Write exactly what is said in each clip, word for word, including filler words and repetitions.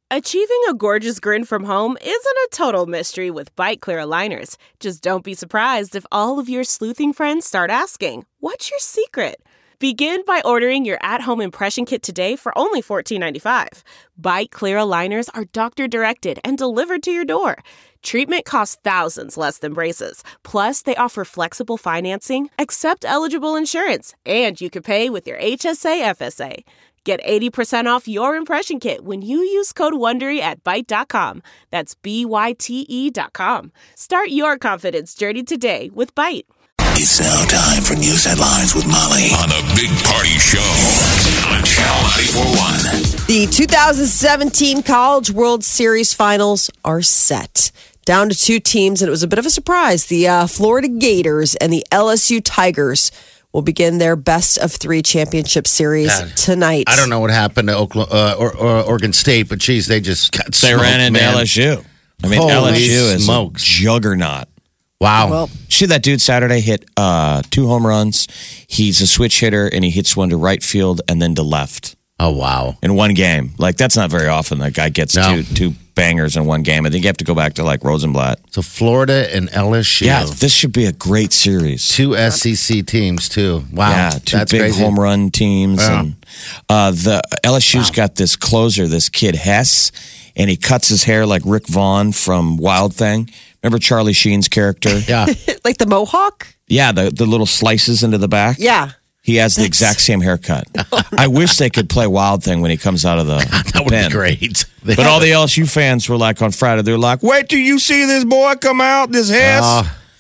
Achieving a gorgeous grin from home isn't a total mystery with Bite Clear aligners. Just don't be surprised if all of your sleuthing friends start asking, "What's your secret?" Begin by ordering your at-home impression kit today for only fourteen ninety-five. Bite Clear aligners are doctor-directed and delivered to your door. Treatment costs thousands less than braces. Plus, they offer flexible financing, accept eligible insurance, and you can pay with your H S A F S A. Get eighty percent off your impression kit when you use code WONDERY at Byte dot com. That's B Y T E dot com. Start your confidence journey today with Byte. It's now time for news headlines with Molly on the Big Party Show on Channel ninety-four point one. The two thousand seventeen College World Series finals are set. Down to two teams, and it was a bit of a surprise. The uh, Florida Gators and the L S U Tigers will begin their best of three championship series God, tonight. I don't know what happened to Oklahoma, uh, or, or Oregon State, but geez, they just got They smoked, ran into man. L S U. I mean, Holy L S U is smokes. a juggernaut. Wow. Well, See that dude Saturday hit uh, two home runs. He's a switch hitter, and he hits one to right field and then to left Oh, wow. in one game. Like, that's not very often that guy gets No. two two bangers in one game. I think you have to go back to, like, Rosenblatt. So Florida and L S U. Yeah, this should be a great series. Two S E C teams, too. Wow. Yeah, two That's big crazy. home run teams. Yeah. And uh, the L S U's got this closer, this kid Hess, and he cuts his hair like Rick Vaughn from Wild Thing. Remember Charlie Sheen's character? Yeah. like the Mohawk? Yeah, the, the little slices into the back. Yeah. He has the exact same haircut. I wish they could play Wild Thing when he comes out of the, the That would pen. be great. But all the L S U fans were like on Friday, they're like, wait till you see this boy come out, this Hess. Uh,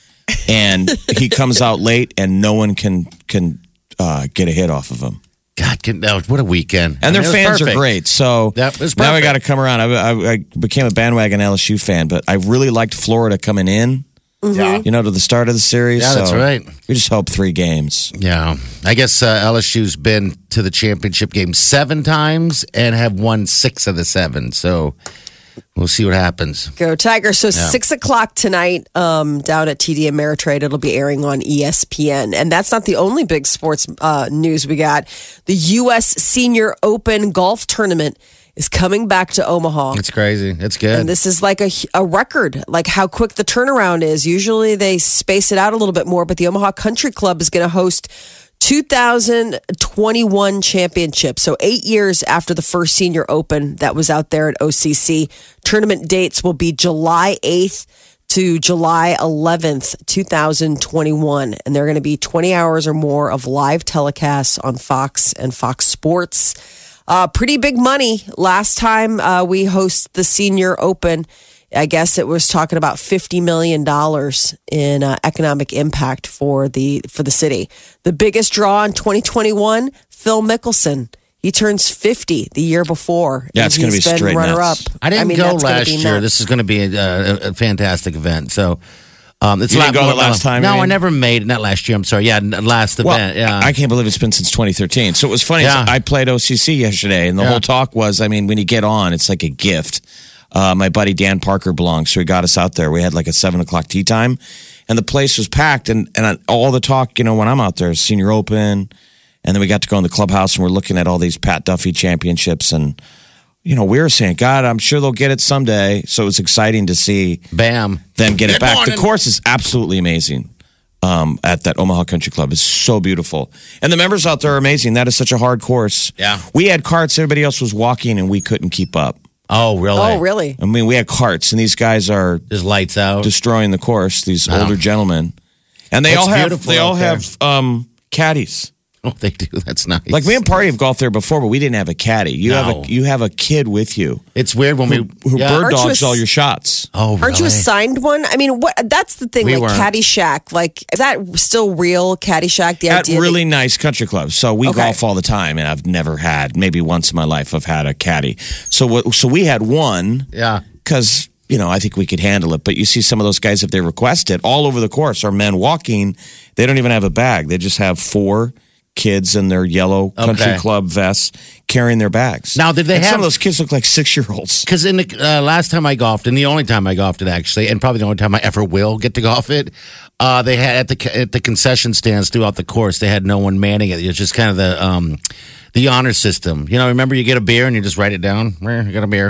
And he comes out late and no one can can uh, get a hit off of him. God, can, that was- what a weekend. And I their mean, it was fans perfect. are great. So That was now I perfect. got to come around. I, I, I became a bandwagon L S U fan, but I really liked Florida coming in, Yeah. you know, to the start of the series. Yeah, that's So right. We just hope three games. Yeah. I guess uh, L S U's been to the championship game seven times and have won six of the seven. So we'll see what happens. Go Tigers. So Yeah. six o'clock tonight um, down at T D Ameritrade. It'll be airing on E S P N. And that's not the only big sports uh, news we got. The U S Senior Open Golf Tournament is coming back to Omaha. It's crazy. It's good. And this is like a, a record, like how quick the turnaround is. Usually they space it out a little bit more, but the Omaha Country Club is going to host two thousand twenty-one championship. So eight years after the first Senior Open that was out there at O C C. Tournament dates will be July eighth to July eleventh, two thousand twenty-one. And there are going to be twenty hours or more of live telecasts on Fox and Fox Sports. Uh, pretty big money. Last time uh, we host the Senior Open, I guess it was talking about fifty million dollars in uh, economic impact for the for the city. The biggest draw in twenty twenty-one, Phil Mickelson. He turns fifty the year before. Yeah, and it's gonna he's be been straight runner nuts. up. I didn't mean, go that's gonna last be year. nuts. This is going to be a, a, a fantastic event. So, um, it's You a didn't lot go more the last than- time, you No, I mean? never made it. Not last year. I'm sorry. Yeah, n- last Well, event. Yeah. I can't believe it's been since twenty thirteen. So it was funny. Yeah. I played O C C yesterday, and the Yeah. whole talk was, I mean, when you get on, it's like a gift. Uh, my buddy Dan Parker belongs, so he got us out there. We had like a seven o'clock tea time, and the place was packed. And, and all the talk, you know, when I'm out there, is Senior Open, and then we got to go in the clubhouse, and we're looking at all these Pat Duffy championships, and you know, we were saying, God, I'm sure they'll get it someday. So it was exciting to see Bam. them get it Good back. morning. The course is absolutely amazing. Um, at that Omaha Country Club is so beautiful, and the members out there are amazing. That is such a hard course. Yeah. We had carts; everybody else was walking, and we couldn't keep up. Oh, really? Oh, really? I mean, we had carts, and these guys are Just lights out. destroying the course. These Wow. older gentlemen, and they It's all have beautiful they all out there. have um, caddies. Oh, they do. That's nice. Like me and Party have golfed there before, but we didn't have a caddy. You No. have a you have a kid with you It's weird when we who yeah. bird Aren't you dogs a- all your shots. Oh, really? Aren't you assigned one? I mean, what? That's the thing. We like weren't. Caddyshack. Like, is that still real? Caddyshack. The At idea. really that, nice country clubs. So we Okay. golf all the time, and I've never had, maybe once in my life, I've had a caddy. So what? So we had one Yeah. because you know I think we could handle it. But you see some of those guys, if they request it, all over the course are men walking. They don't even have a bag. They just have four kids in their yellow country Okay. club vests carrying their bags. Now, did they And some have- of those kids look like six year olds? Because in the uh, last time I golfed, and the only time I golfed it actually, and probably the only time I ever will get to golf it, uh, they had at the at the concession stands throughout the course. They had no one manning it. It's just kind of the um, the honor system. You know, remember you get a beer and you just write it down. Eh, I got a beer.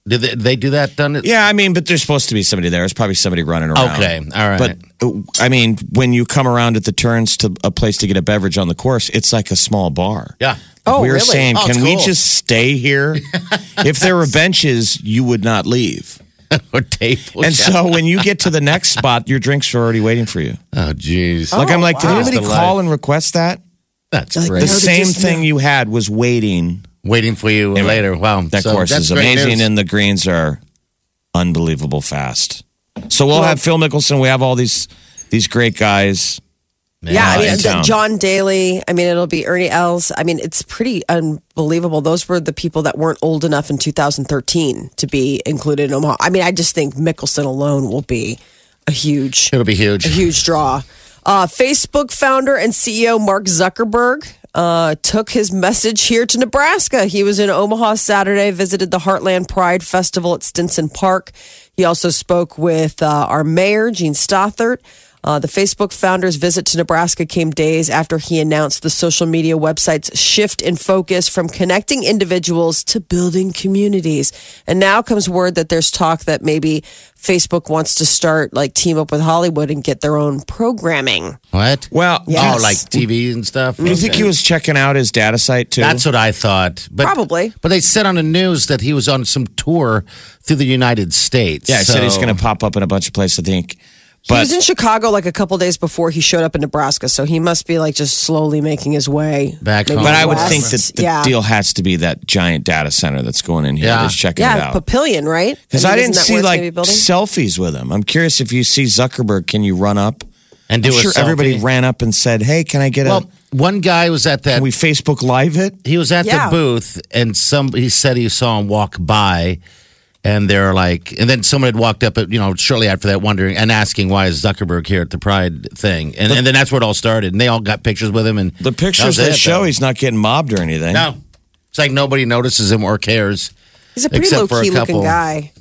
Did they, they do that? Done it? Yeah, I mean, but there's supposed to be somebody there. There's probably somebody running around. Okay, all right. But uh, I mean, when you come around at the turns to a place to get a beverage on the course, it's like a small bar. Yeah. Oh, we were really? saying, Oh, can it's we cool. just stay here? If there were benches, you would not leave. Or tables. And yeah. so when you get to the next spot, your drinks are already waiting for you. Oh, jeez. Like I'm like, wow. did anybody That's the call life. and request that? That's Like, great. The No, they same just- thing you had was waiting. Waiting for you later. Wow. That So course that's is great amazing, news. and the greens are unbelievable fast. So we'll Well- have Phil Mickelson. We have all these these great guys. Yeah, I uh, mean, in the- town. John Daly. I mean, it'll be Ernie Els. I mean, it's pretty unbelievable. Those were the people that weren't old enough in two thousand thirteen to be included in Omaha. I mean, I just think Mickelson alone will be a huge, It'll be huge. a huge draw. Uh, Facebook founder and C E O Mark Zuckerberg uh, took his message here to Nebraska. He was in Omaha Saturday, visited the Heartland Pride Festival at Stinson Park. He also spoke with uh, our mayor, Gene Stothert. Uh, the Facebook founder's visit to Nebraska came days after he announced the social media website's shift in focus from connecting individuals to building communities. And now comes word that there's talk that maybe Facebook wants to start like team up with Hollywood and get their own programming. What? Well, Yes. Oh, like T V and stuff? do you think he was checking out his data site too? That's what I thought. But, Probably. But they said on the news that he was on some tour through the United States. yeah, he said he's So- going to pop up in a bunch of places. I think. He But was in Chicago like a couple days before he showed up in Nebraska, so he must be like just slowly making his way Back maybe home. but I would west. think that the yeah. deal has to be that giant data center that's going in here. Yeah. Just checking it Yeah, out. Papillion, right? Because I I, mean, didn't isn't that see where it's like gonna be building? selfies with him. I'm curious if you see Zuckerberg, can you run up? and do I'm a sure selfie. everybody ran up and said, "Hey, can I get a? Well, one guy was at that. Can we Facebook Live it?" he was at Yeah. the booth, and some he said he saw him walk by, and they're like, and then someone had walked up, at, you know, shortly after that, wondering and asking why is Zuckerberg here at the Pride thing, and, and then that's where it all started, and they all got pictures with him, and The that pictures was that it, show though. he's not getting mobbed or anything. no, it's like nobody notices him or cares. He's a pretty Except low for a key looking couple. guy.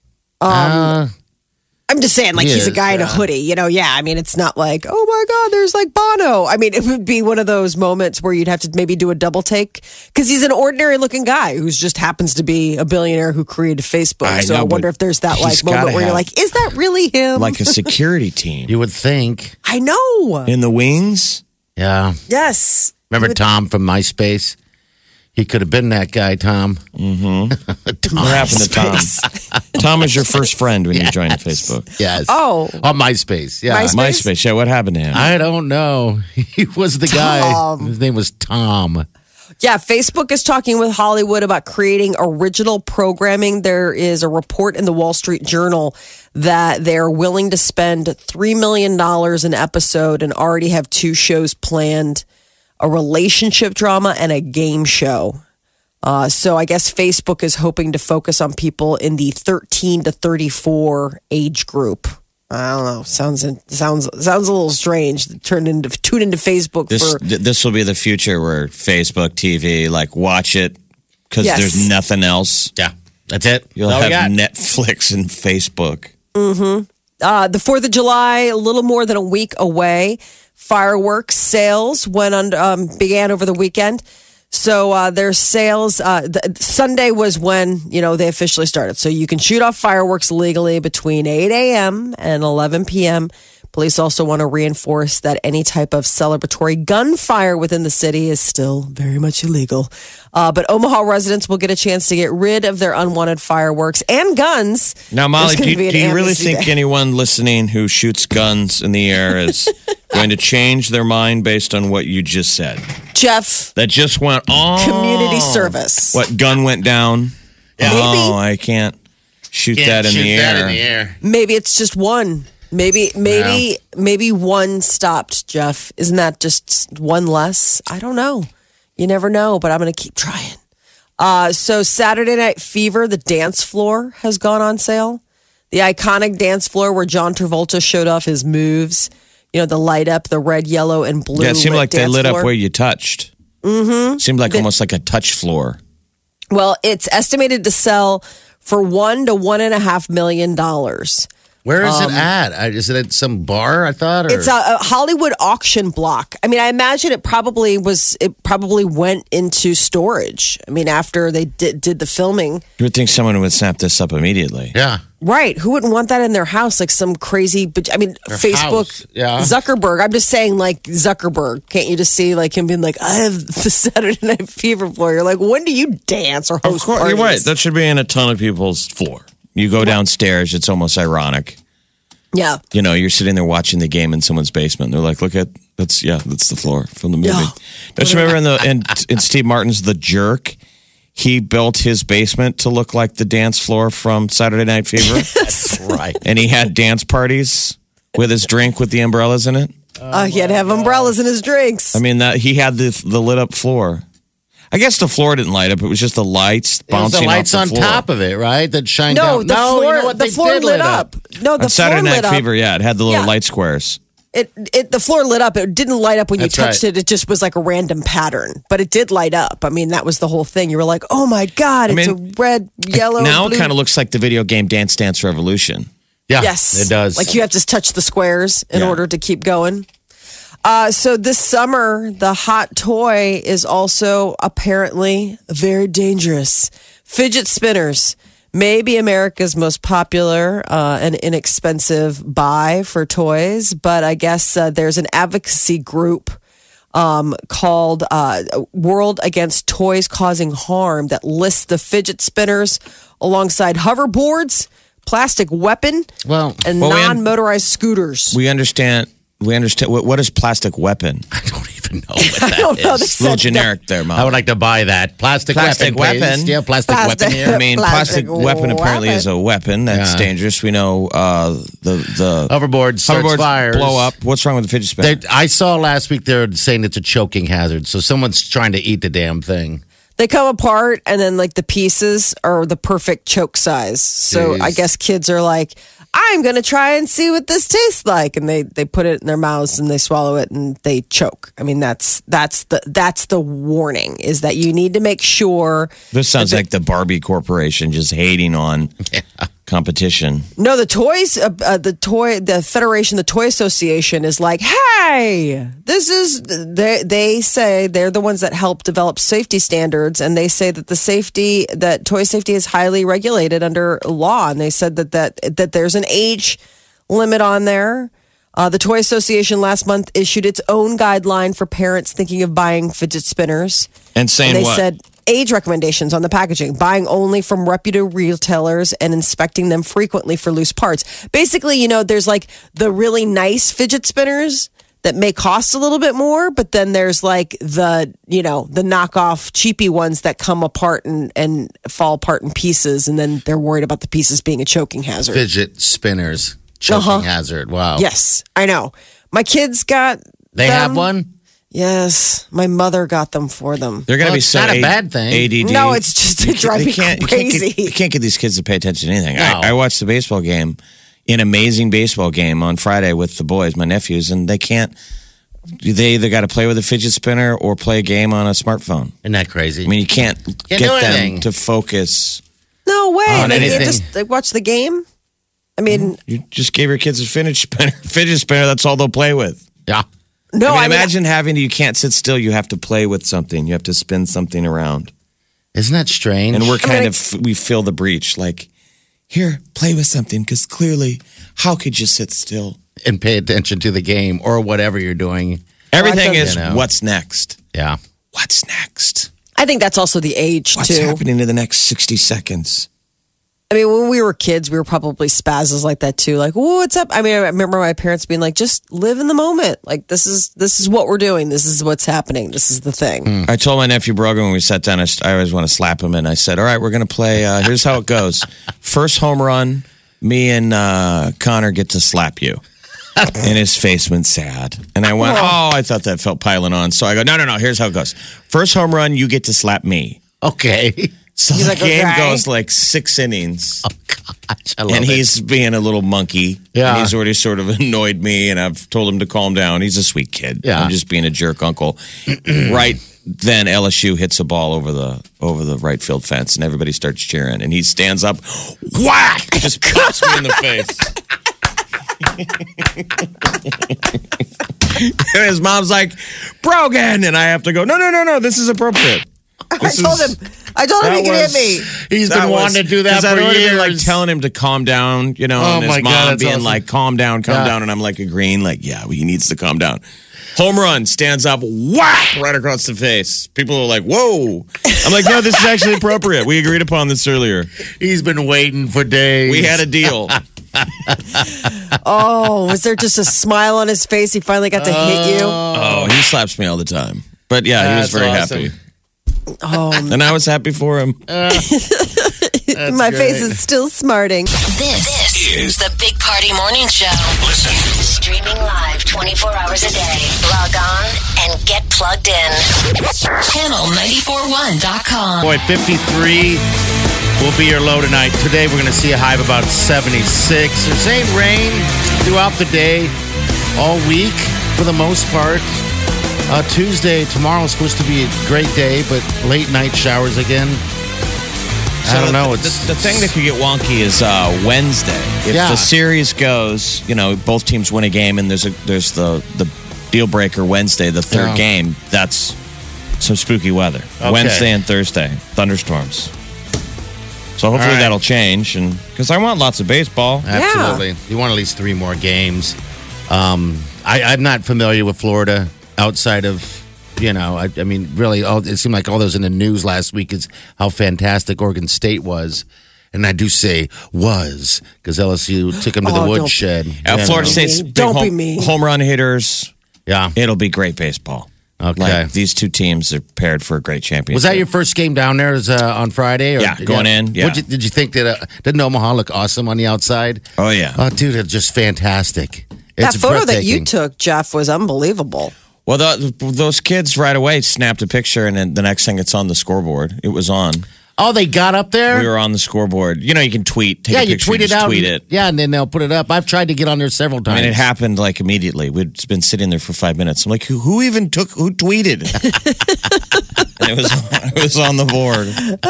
Uh, I'm just saying, like He he's a is, guy in a yeah. hoodie. You know, yeah. I mean, it's not like, oh my god, there's like Bono. I mean, it would be one of those moments where you'd have to maybe do a double take because he's an ordinary looking guy who's just happens to be a billionaire who created Facebook. I so know, I wonder but if there's that like he's moment gotta where you're have- like, is that really him? Like a security team you would think, I know. in the wings. yeah. Yes. Remember Tom from MySpace? He could have been that guy, Tom. What happened to Tom? Tom was your first friend when you joined Facebook. Yes. Oh. on MySpace. Yeah. MySpace? MySpace. Yeah, what happened to him? I don't know. He was the guy. Tom. His name was Tom. Yeah, Facebook is talking with Hollywood about creating original programming. There is a report in the Wall Street Journal that they're willing to spend three million dollars an episode and already have two shows planned, a relationship drama and a game show. Uh, so I guess Facebook is hoping to focus on people in the thirteen to thirty-four age group. I don't know. Sounds sounds sounds a little strange. Turn into tune into Facebook This for th- this will be the future where Facebook T V, like, watch it because Yes. there's nothing else. Yeah. That's it. You'll That's all we have got. Netflix and Facebook. Uh, the fourth of July, a little more than a week away. Fireworks sales went on, um, began over the weekend. So uh, their sales, uh, the, Sunday was when, you know, they officially started. So you can shoot off fireworks legally between eight a.m. and eleven p.m. Police also want to reinforce that any type of celebratory gunfire within the city is still very much illegal. Uh, but Omaha residents will get a chance to get rid of their unwanted fireworks and guns. Now, Molly, There's do gonna you, be an do you really amnesty think day. anyone listening who shoots guns in the air is going to change their mind based on what you just said? Jeff, That just went on. community service. What gun went down? Oh, I can't shoot Can't that in shoot the that air. in the air. Maybe it's just one. Maybe, maybe, maybe one stopped, Jeff. Isn't that just one less? I don't know. You never know, but I'm going to keep trying. Uh, so Saturday Night Fever, the dance floor has gone on sale. The iconic dance floor where John Travolta showed off his moves. You know, the light up, the red, yellow, and blue. Yeah, it seemed lit like they dance lit floor. up where you touched. Mm-hmm. Seemed like almost like a touch floor. Well, it's estimated to sell for one to one and a half million dollars. Where is it at? I- Is it at some bar? I thought. Or? It's a, a Hollywood auction block. I mean, I imagine it probably was. It probably went into storage. I mean, after they did did the filming, You would think someone would snap this up immediately. yeah. right? Who wouldn't want that in their house? Like some crazy. But I mean, Facebook, house, yeah. Zuckerberg. I'm just saying, like Zuckerberg. Can't you just see like him being like, I have the Saturday Night Fever floor? You're like, when do you dance or Of host course, parties? you're right. That should be in a ton of people's floor. You go downstairs, it's almost ironic. Yeah. You know, you're sitting there watching the game in someone's basement. They're like, "Look at that's yeah, that's the floor from the movie." Yeah. Don't you remember in the in, in Steve Martin's The Jerk? He built his basement to look like the dance floor from Saturday Night Fever, Right. and he had dance parties with his drink with the umbrellas in it. Uh, he had to have umbrellas in his drinks. I mean, that he had the the lit up floor. I guess the floor didn't light up; it was just the lights It was bouncing the lights off on the floor. top of it, right? That shined no, down. the no, floor. you know what? the They floor did lit light up. No, the On Saturday floor Night lit up. Fever, yeah, it had the little Yeah. light squares. It, it the floor lit up. It didn't light up when you That's touched right. it. It just was like a random pattern, but it did light up. I mean, that was the whole thing. You were like, "Oh my god, it's mean, a red, yellow." Now blue. it kind of looks like the video game Dance Dance Revolution. Yeah, Yes, it does. Like you have to touch the squares in Yeah. order to keep going. Uh, so this summer, the hot toy is also apparently very dangerous. Fidget spinners, maybe America's most popular uh, and inexpensive buy for toys, but I guess uh, there's an advocacy group um, called uh, World Against Toys Causing Harm that lists the fidget spinners alongside hoverboards, plastic weapon, well, and Well, we un- non-motorized scooters. We understand. We understand. What, what is plastic weapon? I don't even know what that I don't know. They is. A little said generic there, Mom. I would like to buy that plastic, Plastic weapon. weapon. please. Yeah, plastic, Plastic- weapon. Here. I mean, Plastic plastic weapon apparently weapon. is a weapon that's Yeah. dangerous. We know uh, the the Hoverboard starts hoverboards fires. blow up. What's wrong with the fidget spinner? They, I saw last week they're saying it's a choking hazard. So someone's trying to eat the damn thing. They come apart, and then like the pieces are the perfect choke size. So Jeez. I guess kids are like, I'm going to try and see what this tastes like, and they they put it in their mouths and they swallow it and they choke. I mean, that's that's the that's the warning, is that you need to make sure. This sounds like the Barbie Corporation just hating on competition. No, the toys, uh, uh, the toy, the Federation, the Toy Association is like, hey, this is. They they say they're the ones that help develop safety standards, and they say that the safety that toy safety is highly regulated under law, and they said that that that there's an age limit on there. Uh, the Toy Association last month issued its own guideline for parents thinking of buying fidget spinners. And saying And they what? said age recommendations on the packaging, buying only from reputable retailers and inspecting them frequently for loose parts. Basically, you know, there's like the really nice fidget spinners that may cost a little bit more, but then there's like the, you know, the knockoff cheapy ones that come apart and, and fall apart in pieces. And then they're worried about the pieces being a choking hazard. Fidget spinners, choking Uh-huh. hazard. Wow. Yes, I know. My kids got They them. have one? Yes, my mother got them for them. They're going to Well, be it's so not a A- bad thing. A D D. No, it's just You it drives me can't- you can't crazy. get- You can't get these kids to pay attention to anything. No. I, I watched the baseball game, an amazing baseball game on Friday with the boys, my nephews, and they can't. They either got to play with a fidget spinner or play a game on a smartphone. Isn't that crazy? I mean, you can't, Can't get do them anything. to focus. No way. On They, they anything. just they watch the game. I mean, You just gave your kids a fidget spinner. Fidget spinner. That's all they'll play with. yeah. no. I mean, I mean, imagine having to. You can't sit still. You have to play with something. You have to spin something around. Isn't that strange? And we're kind mean, of we fill the breach. Like, here, play with something because clearly, how could you sit still? and pay attention to the game or whatever you're doing. Everything I is You know. what's next. Yeah. What's next? I think that's also the age What's too. happening in the next sixty seconds? I mean, when we were kids, we were probably spazzes like that too. Like, "Whoa, what's up?" I mean, I remember my parents being like, "Just live in the moment. Like, this is this is what we're doing. This is what's happening. This is the thing." I told my nephew Brogan when we sat down, I, I always want to slap him, and I said, all right, we're going to play. Uh, here's how it goes. First home run, me and uh, Connor get to slap you. And his face went sad. And I went, oh, I thought that felt piling on. So I go, no, no, no, here's how it goes. First home run, you get to slap me. Okay. So He's the like, game okay. goes like six innings. Gosh, I love And it. he's being a little monkey. Yeah. And he's already sort of annoyed me, and I've told him to calm down. He's a sweet kid. Yeah. I'm just being a jerk uncle. Right then, L S U hits a ball over the over the right field fence, and everybody starts cheering. And he stands up, whack! Just pops me in the face. And his mom's like, Brogan. And I have to go, no, no, no, no, this is appropriate. This I told is- him. I told him That he could hit was- me. He's That been was- wanting to do that 'cause for I'd already years. been like telling him to calm down, you know, Oh, and his my mom God, that's being awesome. like, calm down, calm Yeah. down. And I'm like agreeing, like, yeah, he needs to calm down. Home run, stands up, whack, right across the face. People are like, whoa. I'm like, no, this is actually appropriate. We agreed upon this earlier. He's been waiting for days. We had a deal. Oh, was there just a smile on his face? He finally got to hit you. Oh, he slaps me all the time. But yeah, he was That's very awesome. happy. Oh, And I was happy for him. my great. face is still smarting. This, this is the Big Party Morning Show. Listen. Streaming live twenty-four hours a day. Log on and get plugged in. channel nine four one dot com. Boy, fifty-three will be your low tonight. Today we're going to see a high of about seventy-six. They're saying rain throughout the day, all week for the most part. Uh, Tuesday, tomorrow is supposed to be a great day, but late night showers again. I don't know. The, It's the, the thing that could get wonky is uh, Wednesday. If Yeah. the series goes, you know, both teams win a game, and there's a there's the the deal breaker Wednesday, the third Yeah. game. That's some spooky weather. Okay. Wednesday and Thursday, thunderstorms. So hopefully All right. that'll change, and because I want lots of baseball. Absolutely. You want at least three more games. Um, I, I'm not familiar with Florida outside of, you know, I, I mean, really, all, it seemed like all those in the news last week is how fantastic Oregon State was. And I do say was, because L S U took them to Oh, the don't- woodshed. Uh, you Florida know. State's big Don't be home, mean. home run hitters. Yeah. It'll be great baseball. Okay. Like these two teams are paired for a great championship. Was that your first game down there? Was, uh, on Friday? Or, Yeah, going in, yeah. What'd you, did you think that uh, didn't Omaha look awesome on the outside? Oh yeah. Oh, dude, it's just fantastic. That It's photo that you breathtaking. took, Jeff, was unbelievable. Well, the, those kids right away snapped a picture, and then the next thing it's on the scoreboard. It was on. Oh, they got up there. We were on the scoreboard. You know, you can tweet. Take yeah, a you picture, tweet it just out. Tweet and- it. Yeah, and then they'll put it up. I've tried to get on there several I times. mean, it happened like immediately. We'd been sitting there for five minutes. I'm like, who, who even took? Who tweeted? And it was it was on the board.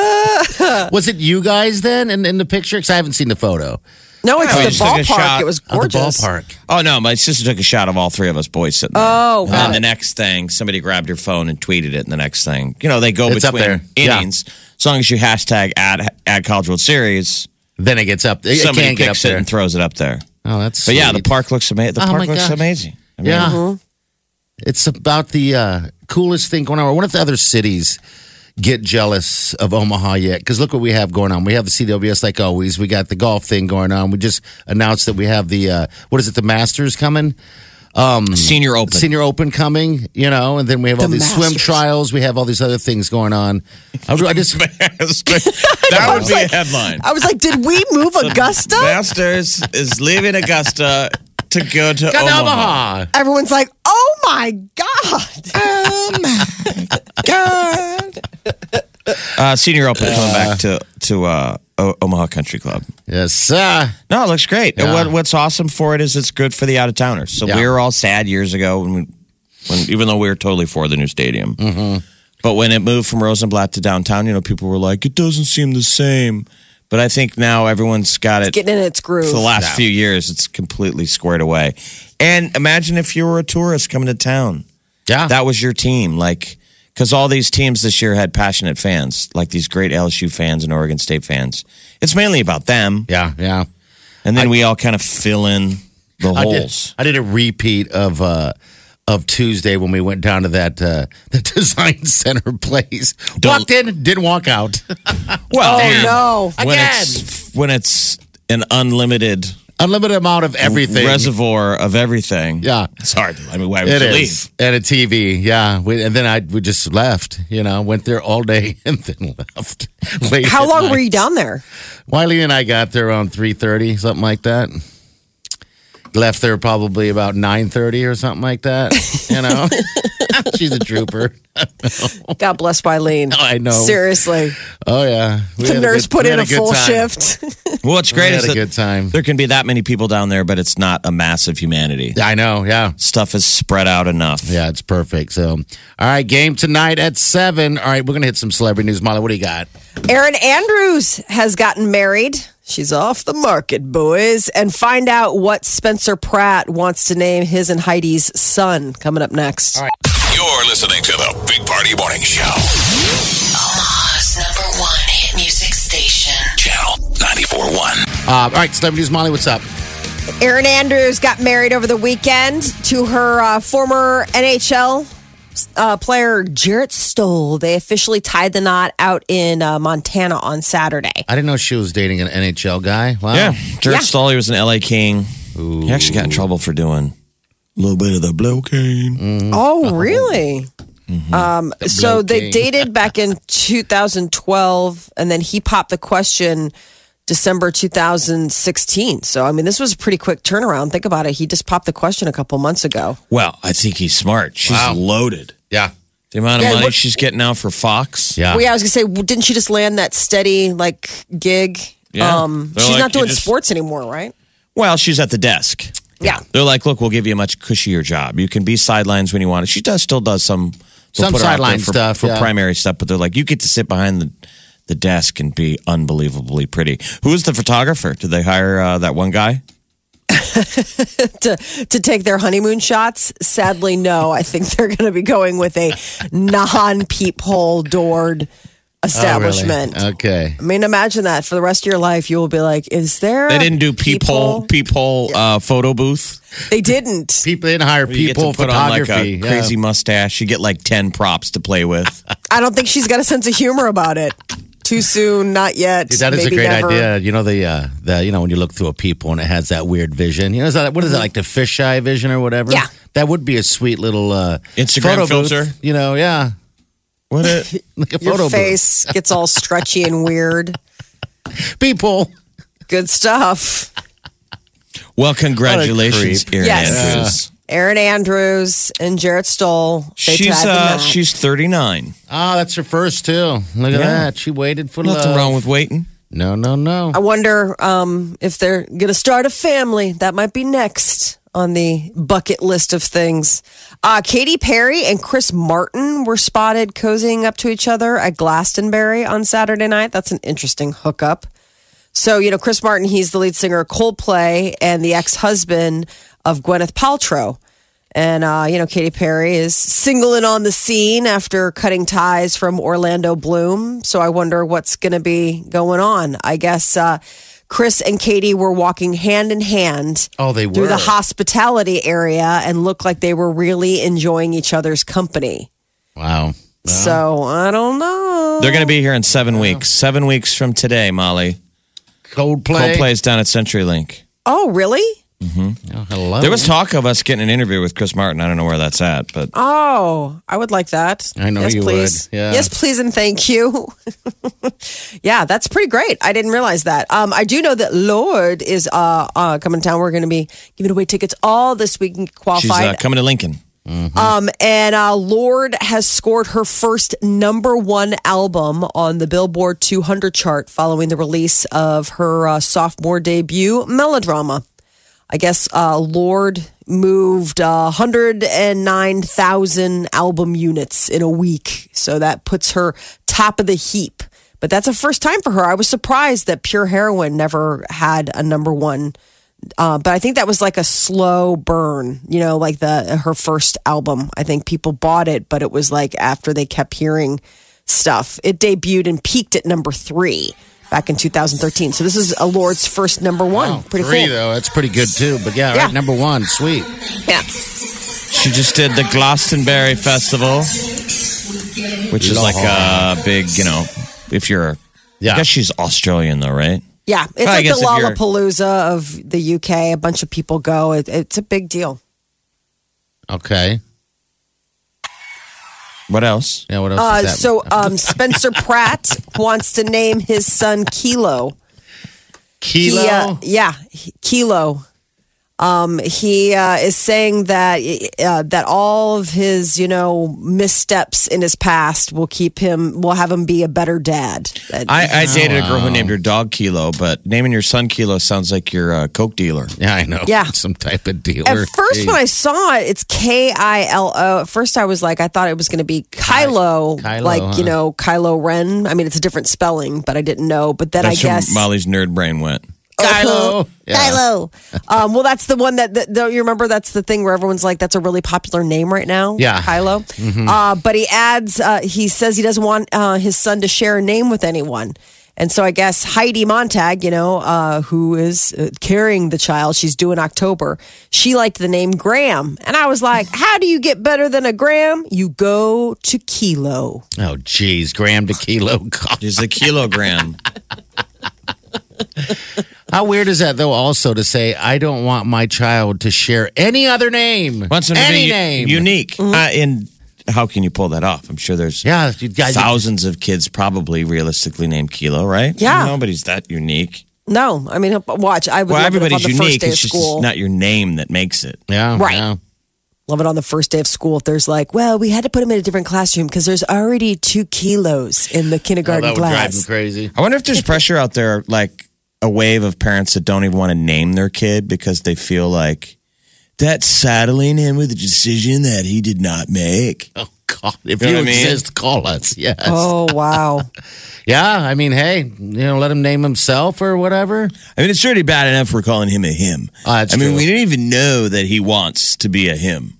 Was it you guys then in, in the picture? Because I haven't seen the photo. No, it's Oh, the you just took a ballpark. shot It was Of the gorgeous. ballpark. Oh no, my sister took a shot of all three of us boys sitting there. Oh, and got then it. the next thing, somebody grabbed her phone and tweeted it. And the next thing, you know, they go It's up between there. Yeah. innings. As long as you hashtag add add College World Series, Then it gets up. It somebody can get up picks it there. and throws it up there. Oh, that's. But yeah, the sweet. park looks amazing. The Oh, park my looks gosh. amazing. I mean, Yeah, it's about the uh, coolest thing going on. I wonder if the other cities get jealous of Omaha yet? Because look what we have going on. We have the C W S like always. We got the golf thing going on. We just announced that we have the uh, what is it? The Masters coming. Senior Open. Senior Open coming, you know, and then we have all The these swim Masters. trials. We have all these other things going on. I, I just, that would be a headline. I was like, did we move Augusta? Masters is leaving Augusta to go to got Omaha. Omaha. Everyone's like, oh my God. Uh, Senior Open coming back to to uh, o- Omaha Country Club. Yes, uh, No, it looks great. And Yeah. What, what's awesome for it is it's good for the out of towners. So Yeah. we were all sad years ago when, we, when even though we were totally for the new stadium. Mm-hmm. But when it moved from Rosenblatt to downtown, you know, people were like, it doesn't seem the same. But I think now everyone's got it. Getting in its groove. For the last Yeah. few years, it's completely squared away. And imagine if you were a tourist coming to town. yeah. That was your team. Like, because all these teams this year had passionate fans, like these great L S U fans and Oregon State fans. It's mainly about them. yeah, yeah. And then we all kind of fill in the I did, holes. I did a repeat of uh, of Tuesday when we went down to that uh, the design center place. Don't- Walked in, didn't walk out. Well, Oh, no. when Again. it's when it's an unlimited Unlimited amount of everything. reservoir of everything. Yeah. It's hard. I mean, why would It you is. leave? And a T V, yeah. We, and then I we just left, you know, went there all day and then left. Late How at long night. were you down there? Wiley and I got there around three thirty, something like that. Left there probably about nine thirty or something like that, you know. She's a trooper. God bless Wileen. I know. Seriously. Oh, yeah. We The had a nurse good- put we in had a good full time. shift. Well, what's We great had is a that good time. there can be that many people down there, but it's not a massive humanity. I know, yeah. Stuff is spread out enough. Yeah, it's perfect. So, all right, game tonight at seven. All right, we're going to hit some celebrity news. Molly, what do you got? Erin Andrews has gotten married. She's off the market, boys. And find out what Spencer Pratt wants to name his and Heidi's son coming up next. All right. You're listening to the Big Party Morning Show. Omaha's number one hit music station. Channel ninety-four point one. Uh, all right, Celebrity News, Molly, what's up? Erin Andrews got married over the weekend to her uh, former N H L uh, player, Jarrett Stoll. They officially tied the knot out in uh, Montana on Saturday. I didn't know she was dating an N H L guy. Wow. Yeah, Jarrett Yeah. Stoll, he was an L A King. He actually got in trouble for doing a little bit of the blow cane. Oh, really? Um, so they King. dated back in two thousand twelve, and then he popped the question December two thousand sixteen. So, I mean, this was a pretty quick turnaround. Think about it. He just popped the question a couple months ago. Well, I think he's smart. She's Wow. loaded. Yeah. The amount of Yeah, money what- she's getting now for Fox. Yeah. Well, yeah, I was gonna say, well, didn't she just land that steady like gig? Yeah. Um, They're she's like, not you doing just- sports anymore, right? Well, she's at the desk. Yeah. They're like, look, we'll give you a much cushier job. You can be sidelines when you want it. She does still does some they'll Some put her out there sideline for, stuff, for yeah. primary stuff, but they're like, you get to sit behind the the desk and be unbelievably pretty. Who is the photographer? Did they hire uh, that one guy? to to take their honeymoon shots. Sadly, no. I think they're going to be going with a non peephole doored establishment. Oh, really? Okay. I mean, imagine that for the rest of your life. You will be like, "Is there?" They a didn't do peephole peephole uh, photo booth. They didn't. People didn't hire You get people to put on like photography. a Yeah. crazy mustache. You get like ten props to play with. I don't think she's got a sense of humor about it. Too soon, not yet. Dude, that is maybe a great never. idea. You know the uh, the you know when you look through a peephole and it has that weird vision. You know is that what is that like the fisheye vision or whatever? Yeah. that would be a sweet little uh, Instagram photo booth, filter? You know, yeah, What it? like a Your photo face gets all stretchy and weird. booth. Peephole. Good stuff. Well, congratulations, creep. Erin Yes. Andrews. Erin Andrews and Jarrett Stoll. They She's tied the uh, knot. she's thirty-nine. Oh, that's her first too. Look at Yeah. that. She waited for Nothing love. wrong with waiting. No, no, no. I wonder um, if they're going to start a family. That might be next on the bucket list of things. Uh, Katy Perry and Chris Martin were spotted cozying up to each other at Glastonbury on Saturday night. That's an interesting hookup. So, you know, Chris Martin, he's the lead singer of Coldplay and the ex-husband of Gwyneth Paltrow. And, uh, you know, Katy Perry is singling on the scene after cutting ties from Orlando Bloom. So I wonder what's going to be going on. I guess uh, Chris and Katy were walking hand in hand Oh, they through were. the hospitality area and looked like they were really enjoying each other's company. Wow. So I don't know. They're going to be here in seven weeks. Seven weeks from today, Molly. Coldplay. Coldplay's down at CenturyLink. Oh, really? Oh, hello. There was talk of us getting an interview with Chris Martin. I don't know where that's at, but Oh, I would like that. I know yes, you please. would. Yeah. Yes, please, and thank you. Yeah, that's pretty great. I didn't realize that. Um, I do know that Lord is uh, uh, coming to town. We're going to be giving away tickets all this week and she's qualified. uh, coming to Lincoln. Um, and uh, Lorde has scored her first number one album on the Billboard two hundred chart following the release of her uh, sophomore debut, Melodrama. I guess uh, Lorde moved uh, one hundred nine thousand album units in a week. So that puts her top of the heap. But that's a first time for her. I was surprised that Pure Heroine never had a number one. Uh, but I think that was like a slow burn, you know, like the her first album. I think people bought it, but it was like after they kept hearing stuff. It debuted and peaked at number three back in two thousand thirteen. So this is a Lord's first number one. Wow, Pretty three cool. though. That's pretty good too. But yeah, Yeah. right, number one, sweet. Yeah. She just did the Glastonbury Festival, which is like a big, you know, if you're, Yeah. I guess she's Australian though, right? Yeah. It's I like the guess if you're- Lollapalooza of the U K. A bunch of people go. It, it's a big deal. Okay. What else? Yeah. What else? Uh, is that? so um, Spencer Pratt wants to name his son Kilo. Kilo. He, uh, yeah, he- Kilo. Um, he uh, is saying that uh, that all of his, you know, missteps in his past will keep him, will have him be a better dad. I, I dated a girl who named her dog Kilo, but naming your son Kilo sounds like you're a Coke dealer. Yeah, I know. Yeah. Some type of dealer. At first, Jeez. when I saw it, it's K I L O. At first, I was like, I thought it was going to be Kylo, Kylo, like, huh? you know, Kylo Ren. I mean, it's a different spelling, but I didn't know. But then That's I guess. where Molly's nerd brain went. Kylo. Yeah. Kylo. Um, well, that's the one that, that, don't you remember? That's the thing where everyone's like, that's a really popular name right now. Yeah. Kylo. Mm-hmm. Uh, but he adds, uh, he says he doesn't want uh, his son to share a name with anyone. And so I guess Heidi Montag, you know, uh, who is uh, carrying the child, she's due in October. She liked the name Graham. And I was like, how do you get better than a Graham? You go to Kilo. Oh, geez. Gram to kilo. God. She's a kilogram. How weird is that, though, also to say, I don't want my child to share any other name? Wants him to any be name. unique. Uh, and how can you pull that off? I'm sure there's Yeah. You guys, thousands of kids probably realistically named Kilo, right? Yeah. Nobody's that unique. No, I mean, watch. I would Well, love it if on everybody's the first unique. day of It's just school. not your name that makes it. yeah. Right. Yeah. Love it on the first day of school if there's like, well, we had to put him in a different classroom because there's already two kilos in the Oh, kindergarten that would drive class. him crazy. I wonder if there's pressure out there, like a wave of parents that don't even want to name their kid because they feel like that's saddling him with a decision that he did not make. Oh, God. If You know you, what I mean? exist, call us. Yes. Oh, wow. Yeah. I mean, hey, you know, let him name himself or whatever. I mean, it's already bad enough we're calling him a him. Oh, that's I mean, true. we didn't even know that he wants to be a him.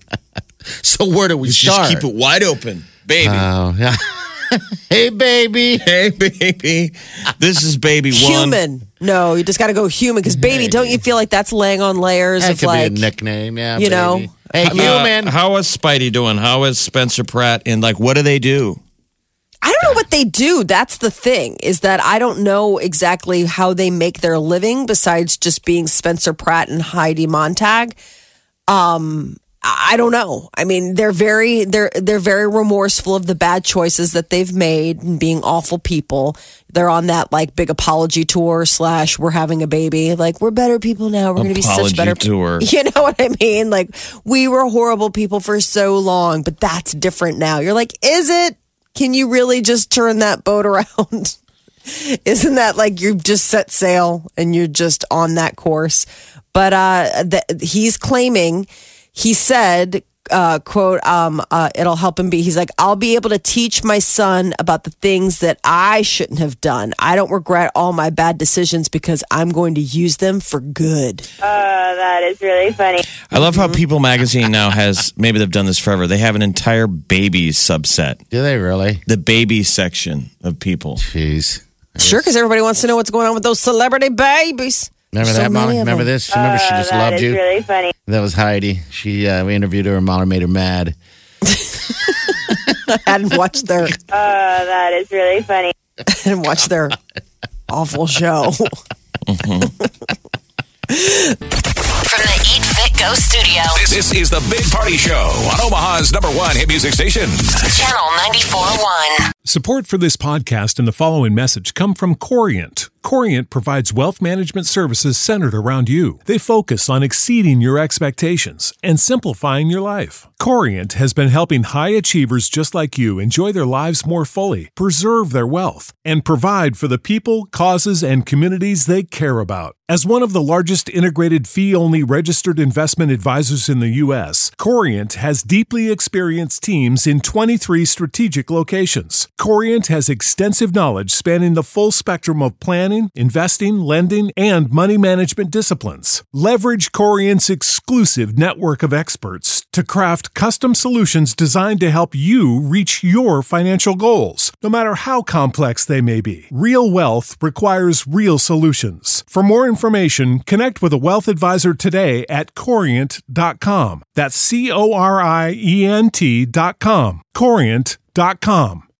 So where do we Let's start? just keep it wide open, baby. Oh, yeah. Hey, baby. Hey, baby. This is baby one. Human. No, you just got to go human because, baby, don't you feel like that's laying on layers That of could like, be a nickname. Yeah. you know, baby. Hey, Uh, human. how is Spidey doing? How is Spencer Pratt? And like, what do they do? I don't know what they do. That's the thing is that I don't know exactly how they make their living besides just being Spencer Pratt and Heidi Montag. Um, I don't know. I mean, they're very they're they're very remorseful of the bad choices that they've made and being awful people. They're on that like big apology tour slash we're having a baby. Like we're better people now. We're going to be such Apology better tour. You know what I mean? Like we were horrible people for so long, but that's different now. You're like, is it? Can you really just turn that boat around? Isn't that like you've just set sail and you're just on that course? But uh, the, he's claiming, he said, uh, quote, um, uh, it'll help him be, he's like, I'll be able to teach my son about the things that I shouldn't have done. I don't regret all my bad decisions because I'm going to use them for good. Uh, that is really funny. I love how People Magazine now has, maybe they've done this forever, they have an entire baby subset. Do they really? The baby section of People. Jeez. Sure, because everybody wants to know what's going on with those celebrity babiys. Remember So that, many Molly? of Remember them. this? Remember she just Uh, that loved is you? really funny. That was Heidi. She uh, we interviewed her and Molly made her mad. I hadn't watched their, Uh, that is really funny. I hadn't watched their awful show. From the Eat Fit Go studio, This, this is the Big Party Show on Omaha's number one hit music station. Channel ninety-four point one. Support for this podcast and the following message come from Corient. Corient provides wealth management services centered around you. They focus on exceeding your expectations and simplifying your life. Corient has been helping high achievers just like you enjoy their lives more fully, preserve their wealth, and provide for the people, causes, and communities they care about. As one of the largest integrated fee-only registered investment advisors in the U S, Corient has deeply experienced teams in twenty-three strategic locations. Corient has extensive knowledge spanning the full spectrum of planning, investing, lending, and money management disciplines. Leverage Corient's exclusive network of experts to craft custom solutions designed to help you reach your financial goals, no matter how complex they may be. Real wealth requires real solutions. For more information, connect with a wealth advisor today at corient dot com. That's C O R I E N T dot com. corient dot com.